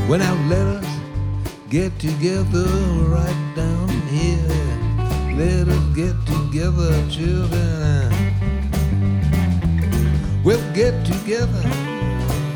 Well, now let us get together right down here. Let us get together, children. We'll get together